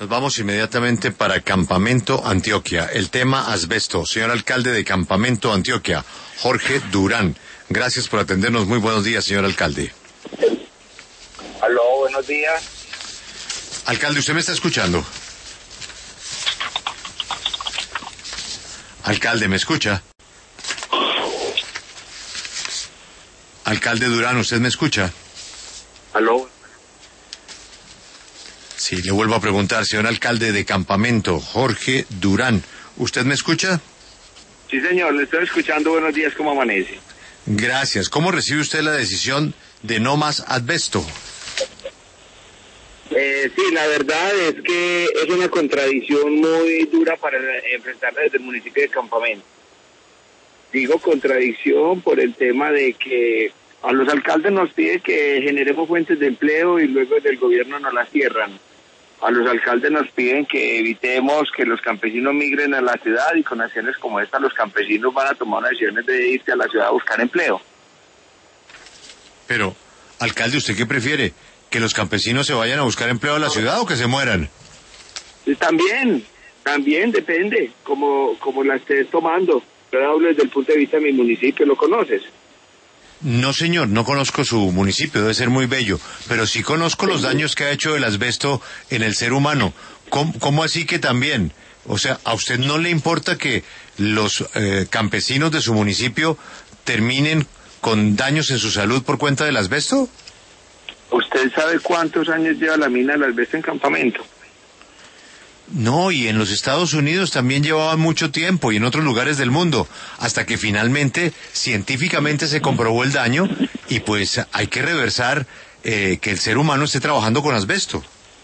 Nos vamos inmediatamente para Campamento, Antioquia. El tema asbesto. Señor alcalde de Campamento, Antioquia, Jorge Durán. Gracias por atendernos. Muy buenos días, señor alcalde. Aló, buenos días. Alcalde, ¿usted me está escuchando? Alcalde, ¿me escucha? Alcalde Durán, ¿usted me escucha? Aló. Sí, le vuelvo a preguntar, señor alcalde de Campamento, Jorge Durán, ¿usted me escucha? Sí, señor, le estoy escuchando. Buenos días, ¿cómo amanece? Gracias. ¿Cómo recibe usted la decisión de no más asbesto? Sí, la verdad es que es una contradicción muy dura para enfrentarla desde el municipio de Campamento. Digo contradicción por el tema de que a los alcaldes nos pide que generemos fuentes de empleo y luego del gobierno nos las cierran. A los alcaldes nos piden que evitemos que los campesinos migren a la ciudad y con acciones como esta los campesinos van a tomar unas decisiones de irse a la ciudad a buscar empleo. Pero, alcalde, ¿usted qué prefiere? ¿Que los campesinos se vayan a buscar empleo a la ciudad o que se mueran? También depende, como la estés tomando. Pero hablo desde el punto de vista de mi municipio, ¿lo conoces? No, señor, no conozco su municipio, debe ser muy bello, pero sí conozco los daños que ha hecho el asbesto en el ser humano. ¿Cómo así que también? O sea, ¿a usted no le importa que los campesinos de su municipio terminen con daños en su salud por cuenta del asbesto? ¿Usted sabe cuántos años lleva la mina del asbesto en Campamento? No, y en los Estados Unidos también llevaban mucho tiempo y en otros lugares del mundo, hasta que finalmente científicamente se comprobó el daño y pues hay que reversar que el ser humano esté trabajando con asbesto.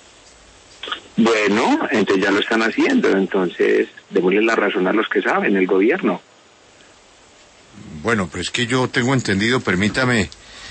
Bueno, entonces ya lo están haciendo, entonces démosle la razón a los que saben, el gobierno. Bueno, pero es que yo tengo entendido, permítame,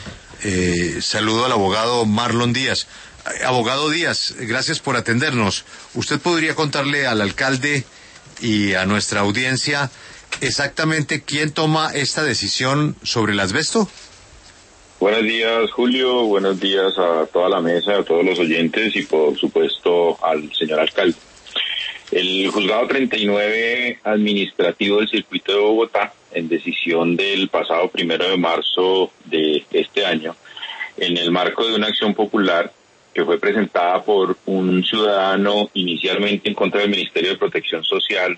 saludo al abogado Marlon Díaz. Abogado Díaz, gracias por atendernos. ¿Usted podría contarle al alcalde y a nuestra audiencia exactamente quién toma esta decisión sobre el asbesto? Buenos días, Julio. Buenos días a toda la mesa, a todos los oyentes y por supuesto al señor alcalde. El juzgado 39 administrativo del circuito de Bogotá, en decisión del pasado 1 de marzo de este año, en el marco de una acción popular que fue presentada por un ciudadano inicialmente en contra del Ministerio de Protección Social,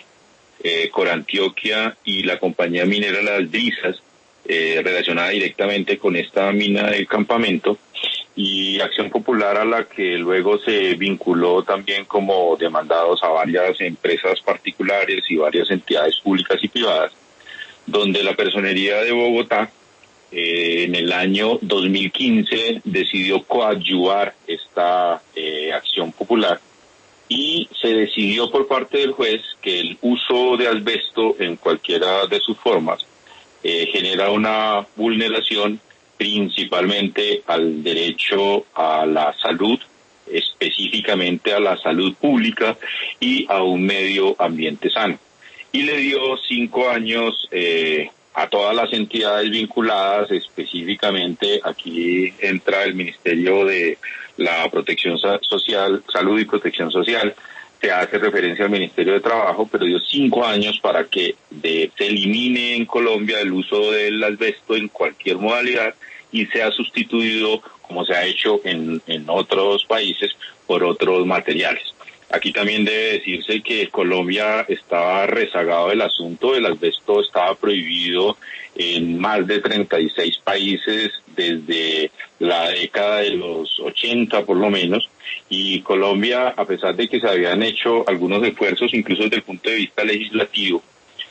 Corantioquia y la compañía minera Las Brisas, relacionada directamente con esta mina del Campamento, y acción popular a la que luego se vinculó también como demandados a varias empresas particulares y varias entidades públicas y privadas, donde la Personería de Bogotá en el año 2015 decidió coadyuvar esta acción popular y se decidió por parte del juez que el uso de asbesto en cualquiera de sus formas genera una vulneración principalmente al derecho a la salud, específicamente a la salud pública y a un medio ambiente sano. Y le dio 5 años a todas las entidades vinculadas, específicamente aquí entra el Ministerio de la Protección Social, Salud y Protección Social, se hace referencia al Ministerio de Trabajo, pero dio 5 años para que se elimine en Colombia el uso del asbesto en cualquier modalidad y sea sustituido, como se ha hecho en otros países, por otros materiales. Aquí también debe decirse que Colombia estaba rezagado del asunto, el asbesto estaba prohibido en más de 36 países desde la década de los 80 por lo menos, y Colombia, a pesar de que se habían hecho algunos esfuerzos, incluso desde el punto de vista legislativo,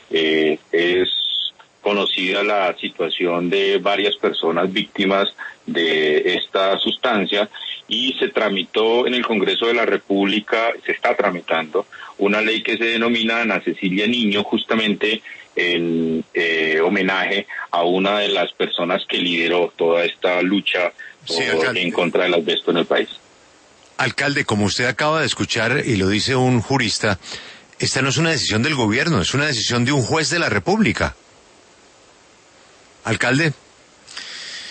es conocida la situación de varias personas víctimas de esta sustancia y se tramitó en el Congreso de la República, se está tramitando una ley que se denomina Ana Cecilia Niño, justamente en homenaje a una de las personas que lideró toda esta lucha en contra del asbesto en el país. Alcalde, como usted acaba de escuchar y lo dice un jurista, esta no es una decisión del gobierno, es una decisión de un juez de la República. Alcalde.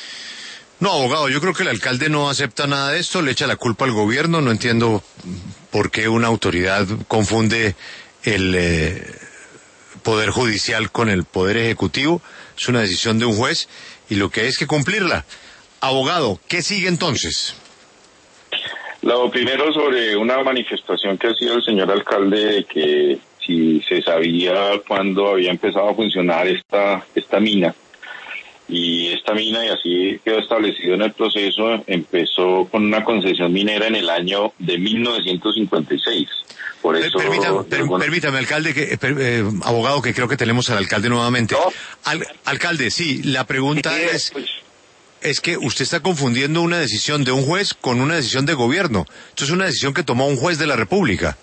No, abogado, yo creo que el alcalde no acepta nada de esto, le echa la culpa al gobierno, no entiendo por qué una autoridad confunde el Poder Judicial con el Poder Ejecutivo. Es una decisión de un juez y lo que hay es que cumplirla. Abogado, ¿qué sigue entonces? Lo primero, sobre una manifestación que hacía el señor alcalde de que si se sabía cuándo había empezado a funcionar esta mina, y así quedó establecido en el proceso, empezó con una concesión minera en el año de 1956. Por eso, permítame, alcalde, abogado, que creo que tenemos al alcalde nuevamente. ¿No? Alcalde, sí, la pregunta es que usted está confundiendo una decisión de un juez con una decisión de gobierno. Esto es una decisión que tomó un juez de la República.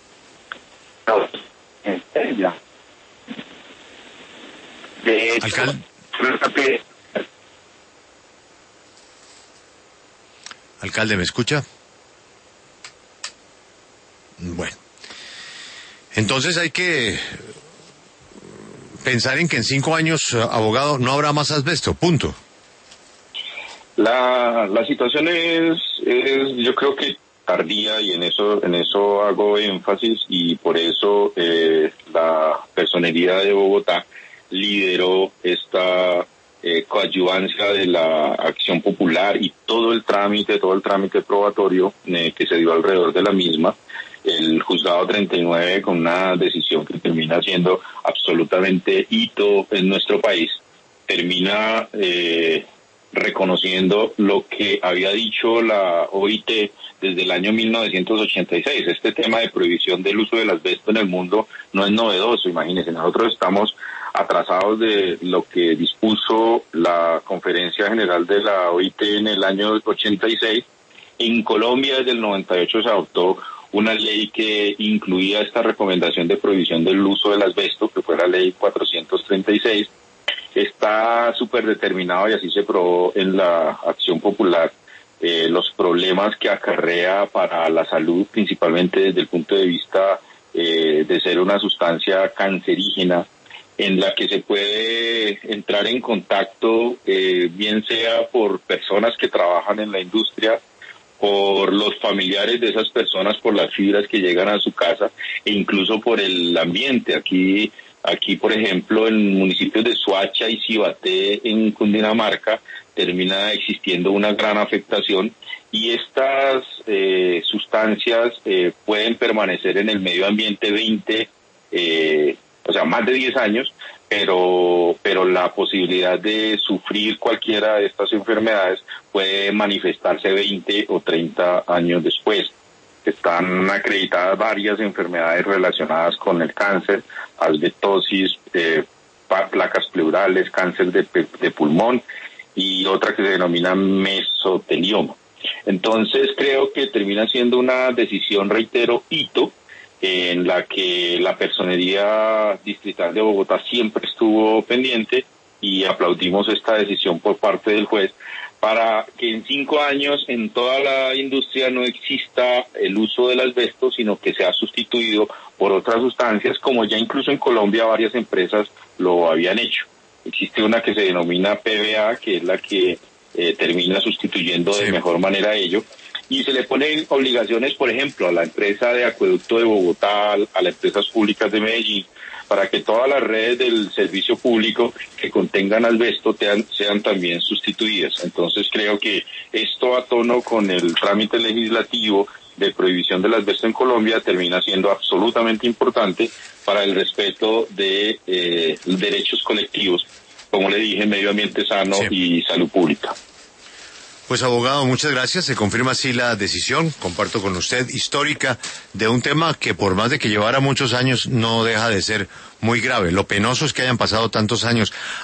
Alcalde, ¿me escucha? Bueno. Entonces hay que pensar en que en 5 años, abogado, no habrá más asbesto, punto. La situación es yo creo que tardía, y en eso hago énfasis, y por eso la Personería de Bogotá lideró esta coadyuvancia de la acción popular y todo el trámite probatorio que se dio alrededor de la misma. El juzgado 39, con una decisión que termina siendo absolutamente hito en nuestro país, termina reconociendo lo que había dicho la OIT desde el año 1986. Este tema de prohibición del uso del asbesto en el mundo no es novedoso. Imagínense, nosotros estamos atrasados de lo que dispuso la Conferencia General de la OIT en el año 86. En Colombia, desde el 98 se adoptó una ley que incluía esta recomendación de prohibición del uso del asbesto, que fue la ley 436. Está súper determinado, y así se probó en la acción popular, los problemas que acarrea para la salud, principalmente desde el punto de vista de ser una sustancia cancerígena, en la que se puede entrar en contacto, bien sea por personas que trabajan en la industria, por los familiares de esas personas, por las fibras que llegan a su casa, e incluso por el ambiente. Aquí, por ejemplo, en municipios de Soacha y Cibaté, en Cundinamarca, termina existiendo una gran afectación, y estas sustancias pueden permanecer en el medio ambiente más de 10 años, pero la posibilidad de sufrir cualquiera de estas enfermedades puede manifestarse 20 o 30 años después. Están acreditadas varias enfermedades relacionadas con el cáncer, asbestosis, placas pleurales, cáncer de pulmón, y otra que se denomina mesotelioma. Entonces creo que termina siendo una decisión, reitero, hito, en la que la Personería Distrital de Bogotá siempre estuvo pendiente, y aplaudimos esta decisión por parte del juez, para que en 5 años en toda la industria no exista el uso del asbesto, sino que sea sustituido por otras sustancias, como ya incluso en Colombia varias empresas lo habían hecho. Existe una que se denomina PVA, que es la que termina sustituyendo de mejor manera ello, y se le ponen obligaciones, por ejemplo, a la empresa de Acueducto de Bogotá, a las empresas públicas de Medellín, para que todas las redes del servicio público que contengan asbesto sean también sustituidas. Entonces creo que esto, a tono con el trámite legislativo de prohibición del asbesto en Colombia, termina siendo absolutamente importante para el respeto de derechos colectivos, como le dije, medio ambiente sano y salud pública. Pues, abogado, muchas gracias. Se confirma así la decisión, comparto con usted, histórica, de un tema que, por más de que llevara muchos años, no deja de ser muy grave. Lo penoso es que hayan pasado tantos años.